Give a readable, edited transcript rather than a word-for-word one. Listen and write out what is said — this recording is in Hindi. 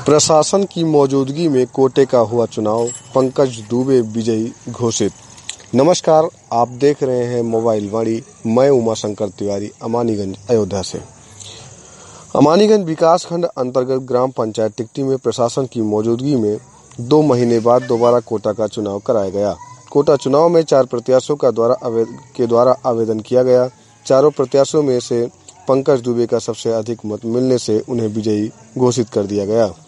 प्रशासन की मौजूदगी में कोटे का हुआ चुनाव, पंकज दुबे विजयी घोषित। नमस्कार, आप देख रहे हैं मोबाइल वाणी। मैं उमाशंकर तिवारी, अमानीगंज, अयोध्या से। अमानीगंज विकासखंड अंतर्गत ग्राम पंचायत टिकटी में प्रशासन की मौजूदगी में 2 महीने बाद दोबारा कोटा का चुनाव कराया गया। कोटा चुनाव में 4 प्रत्याशियों के द्वारा आवेदन किया गया। चारों प्रत्याशियों में से पंकज दुबे का सबसे अधिक मत मिलने से उन्हें विजयी घोषित कर दिया गया।